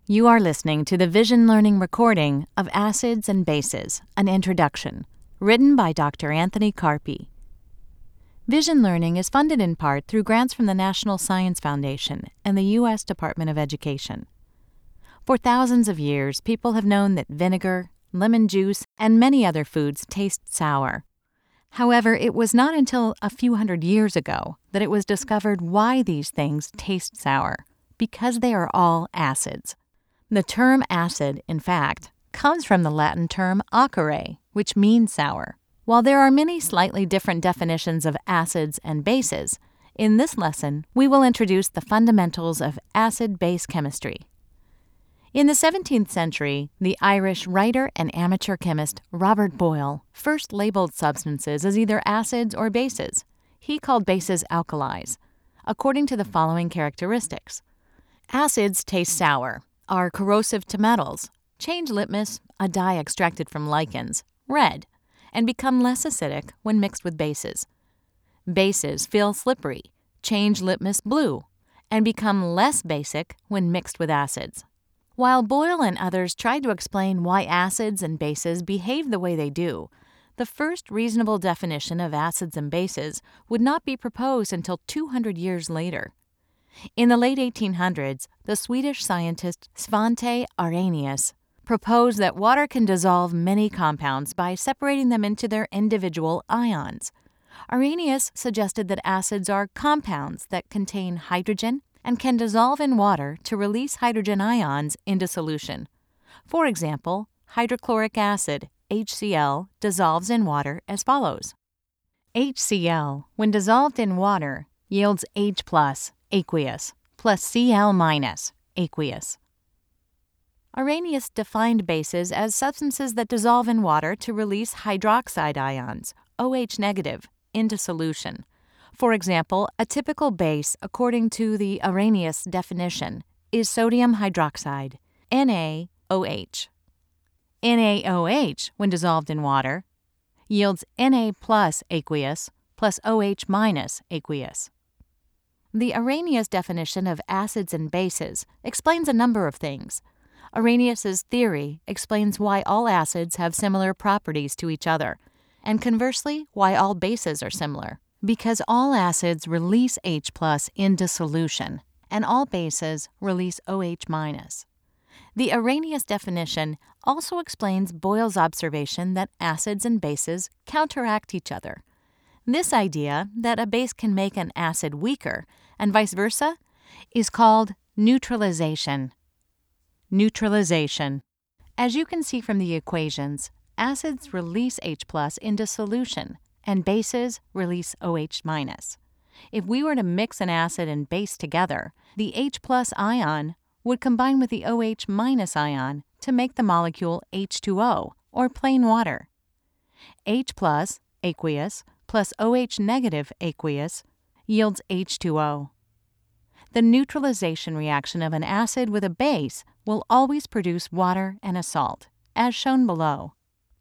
You are listening to the Vision Learning recording of Acids and Bases, an Introduction, written by Dr. Anthony Carpi. Vision Learning is funded in part through grants from the National Science Foundation and the U.S. Department of Education. For thousands of years, people have known that vinegar, lemon juice, and many other foods taste sour. However, it was not until a few hundred years ago that it was discovered why these things taste sour, because they are all acids. The term acid, in fact, comes from the Latin term acere, which means sour. While there are many slightly different definitions of acids and bases, in this lesson we will introduce the fundamentals of acid-base chemistry. In the 17th century, the Irish writer and amateur chemist Robert Boyle first labeled substances as either acids or bases. He called bases alkalis, according to the following characteristics. Acids taste sour, are corrosive to metals, change litmus, a dye extracted from lichens, red, and become less acidic when mixed with bases. Bases feel slippery, change litmus blue, and become less basic when mixed with acids. While Boyle and others tried to explain why acids and bases behave the way they do, the first reasonable definition of acids and bases would not be proposed until 200 years later. In the late 1800s, the Swedish scientist Svante Arrhenius proposed that water can dissolve many compounds by separating them into their individual ions. Arrhenius suggested that acids are compounds that contain hydrogen and can dissolve in water to release hydrogen ions into solution. For example, hydrochloric acid, HCl, dissolves in water as follows. HCl, when dissolved in water, yields H+, aqueous, plus Cl-, aqueous. Arrhenius defined bases as substances that dissolve in water to release hydroxide ions, OH-, into solution. For example, a typical base, according to the Arrhenius definition, is sodium hydroxide, NaOH. NaOH, when dissolved in water, yields Na plus aqueous plus OH- aqueous. The Arrhenius definition of acids and bases explains a number of things. Arrhenius's theory explains why all acids have similar properties to each other, and conversely, why all bases are similar, because all acids release H+ into solution, and all bases release OH-. The Arrhenius definition also explains Boyle's observation that acids and bases counteract each other. This idea that a base can make an acid weaker, and vice versa, is called neutralization. Neutralization. As you can see from the equations, acids release H+ into solution, and bases release OH-. If we were to mix an acid and base together, the H+ ion would combine with the OH- ion to make the molecule H2O, or plain water. H+, aqueous, plus OH- aqueous yields H2O. The neutralization reaction of an acid with a base will always produce water and a salt, as shown below.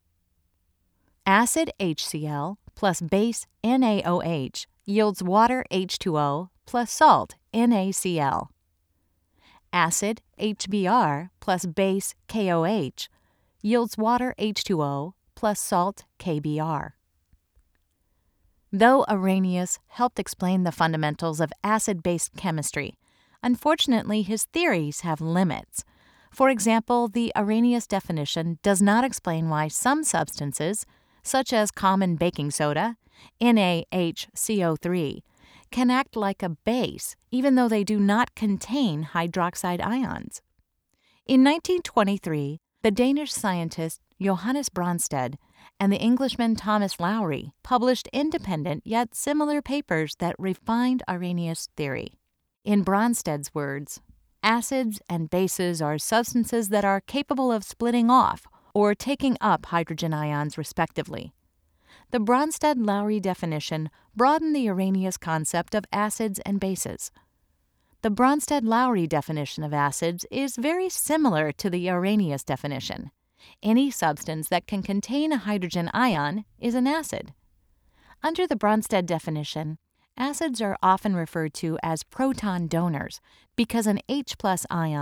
Acid HCl plus base NaOH yields water H2O plus salt NaCl. Acid HBr plus base KOH yields water H2O plus salt KBr. Though Arrhenius helped explain the fundamentals of acid-base chemistry, unfortunately his theories have limits. For example, the Arrhenius definition does not explain why some substances, such as common baking soda, NaHCO3, can act like a base even though they do not contain hydroxide ions. In 1923, the Danish scientist Johannes Brønsted and the Englishman Thomas Lowry published independent yet similar papers that refined Arrhenius' theory. In Brønsted's words, acids and bases are substances that are capable of splitting off or taking up hydrogen ions respectively. The Brønsted-Lowry definition broadened the Arrhenius concept of acids and bases. The Brønsted-Lowry definition of acids is very similar to the Arrhenius definition. Any substance that can contain a hydrogen ion is an acid. Under the Brønsted definition, acids are often referred to as proton donors because an H+ ion,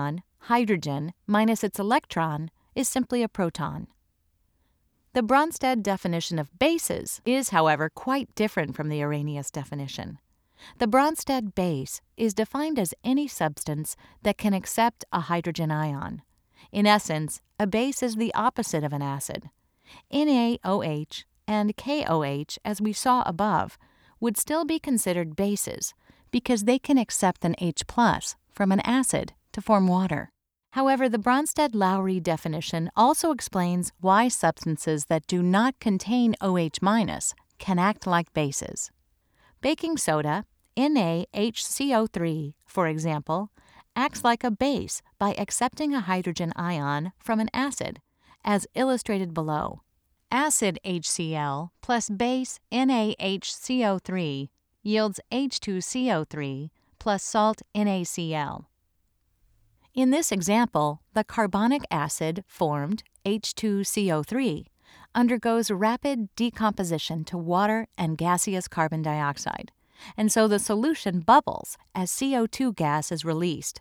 Hydrogen minus its electron is simply a proton. The Bronsted definition of bases is, however, quite different from the Arrhenius definition. The Bronsted base is defined as any substance that can accept a hydrogen ion. In essence, a base is the opposite of an acid. NaOH and KOH, as we saw above, would still be considered bases because they can accept an H+ from an acid to form water. However, the Bronsted-Lowry definition also explains why substances that do not contain OH- can act like bases. Baking soda, NaHCO3, for example, acts like a base by accepting a hydrogen ion from an acid, as illustrated below. Acid HCl plus base NaHCO3 yields H2CO3 plus salt NaCl. In this example, the carbonic acid formed, H2CO3, undergoes rapid decomposition to water and gaseous carbon dioxide, and so the solution bubbles as CO2 gas is released.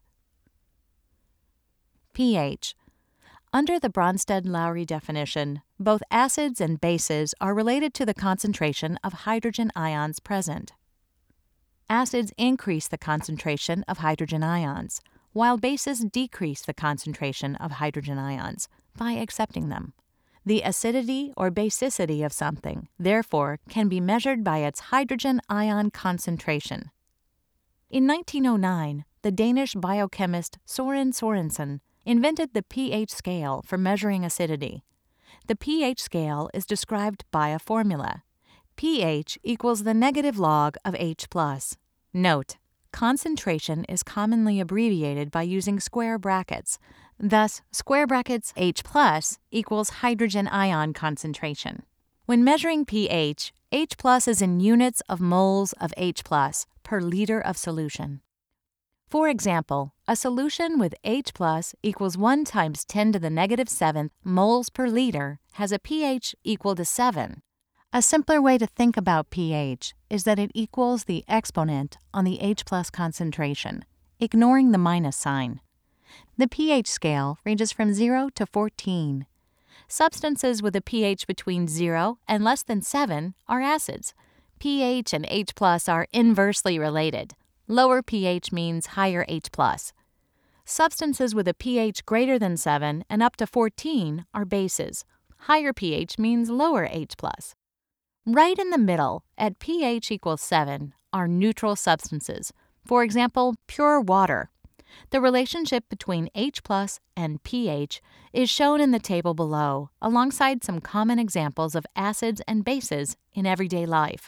pH. Under the Bronsted-Lowry definition, both acids and bases are related to the concentration of hydrogen ions present. Acids increase the concentration of hydrogen ions, while bases decrease the concentration of hydrogen ions by accepting them. The acidity or basicity of something, therefore, can be measured by its hydrogen ion concentration. In 1909, the Danish biochemist Søren Sørensen invented the pH scale for measuring acidity. The pH scale is described by a formula. pH equals the negative log of H+. Note: concentration is commonly abbreviated by using square brackets. Thus, square brackets H+ equals hydrogen ion concentration. When measuring pH, H+ is in units of moles of H+ per liter of solution. For example, a solution with H+ equals 1 times 10 to the negative 7th moles per liter has a pH equal to 7. A simpler way to think about pH is that it equals the exponent on the H+ concentration, ignoring the minus sign. The pH scale ranges from 0 to 14. Substances with a pH between 0 and less than 7 are acids. pH and H+ are inversely related. Lower pH means higher H+. Substances with a pH greater than 7 and up to 14 are bases. Higher pH means lower H+. Right in the middle, at pH equals 7, are neutral substances. For example, pure water. The relationship between H+ and pH is shown in the table below, alongside some common examples of acids and bases in everyday life.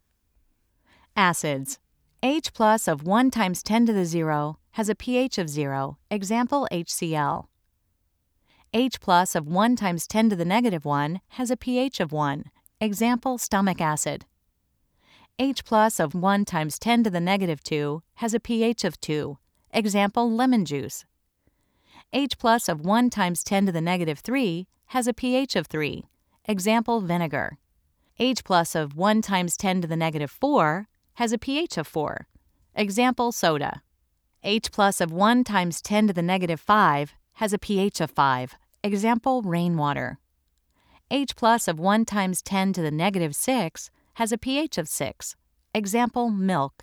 Acids. H+ of 1 times 10 to the 0 has a pH of 0, example HCl. H+ of 1 times 10 to the negative 1 has a pH of 1, example stomach acid. H+ of 1 times 10 to the negative 2 has a pH of 2, example lemon juice. H+ of 1 times 10 to the negative 3 has a pH of 3, example vinegar. H+ of 1 times 10 to the negative 4 has a pH of 4, example soda. H+ of 1 times 10 to the negative 5 has a pH of 5, example rainwater. H+ of 1 times 10 to the negative 6 has a pH of 6, example milk.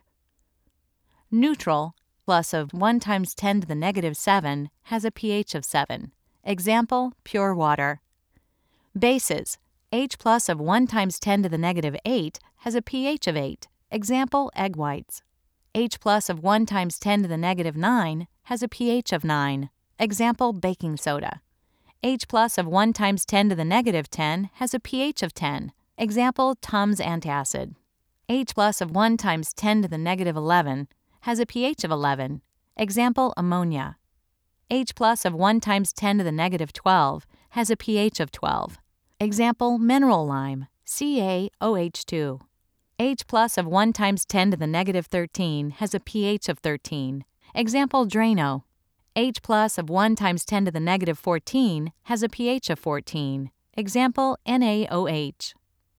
Neutral plus of 1 times 10 to the negative 7 has a pH of 7, example pure water. Bases. H+ of 1 times 10 to the negative 8 has a pH of 8, example egg whites. H+ of 1 times 10 to the negative 9 has a pH of 9, example baking soda. H+ of 1 times 10 to the negative 10 has a pH of 10, example Tums antacid. H+ of 1 times 10 to the negative 11 has a pH of 11, example ammonia. H+ of 1 times 10 to the negative 12 has a pH of 12, example mineral lime, CaOH2. H+ of 1 times 10 to the negative 13 has a pH of 13, example Drano. H+ of 1 times 10 to the negative 14 has a pH of 14, example NaOH.